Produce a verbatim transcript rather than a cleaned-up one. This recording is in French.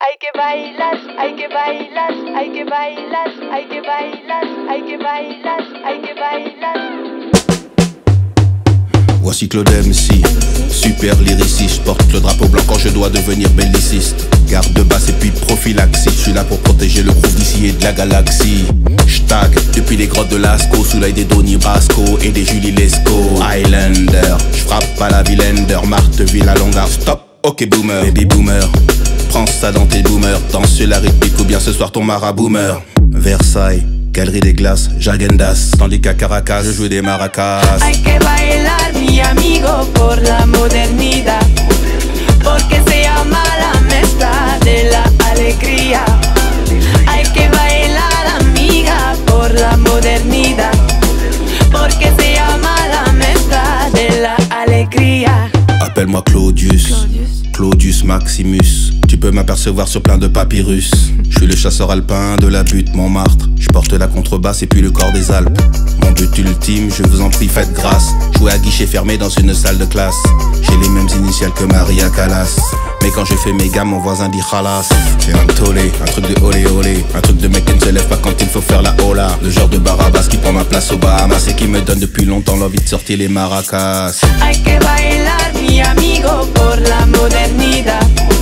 Hay que bailar, hay que bailar, hay que bailar, hay que bailar, hay que bailar, hay que bailar. Voici Claude M C, super lyriciste. Je porte le drapeau blanc quand je dois devenir belliciste. Garde de basse et puis prophylaxie. Je suis là pour protéger le groove d'ici et de la galaxie. J'tag depuis les grottes de Lascaux, sous l'œil des Donny Brasco et des Julie Lescaut. Highlander, j'frappe à la Villander, Marteville à Longueur. Stop, ok boomer, baby boomer. Prends ça dans tes boomers, danse la rythmique ou bien ce soir ton maraboomer. Versailles, Galerie des Glaces, Jagendas. Tandis qu'à Caracas, je joue des maracas. Hay que bailar, mi amigo, por la modernidad, porque se llama la mezcla de la alegría. Hay que bailar, amiga, por la modernidad, porque se llama la mezcla de la alegría. Appelle-moi Claudius, Claudius, Claudius Maximus. Tu peux m'apercevoir sur plein de papyrus. Je suis le chasseur alpin de la butte Montmartre. Je porte la contrebasse et puis le corps des Alpes. Mon but ultime, je vous en prie, faites grâce. Jouer à guichet fermé dans une salle de classe. J'ai les mêmes initiales que Maria Callas. Mais quand je fais mes gammes, mon voisin dit khalas. C'est un tollé, un truc de olé olé. Un truc de mec qui ne se lève pas quand il faut faire la hola. Le genre de Barabas qui prend ma place au Bahamas et qui me donne depuis longtemps l'envie de sortir les maracas. Hay que bailar, mi amigo, por la modernidad,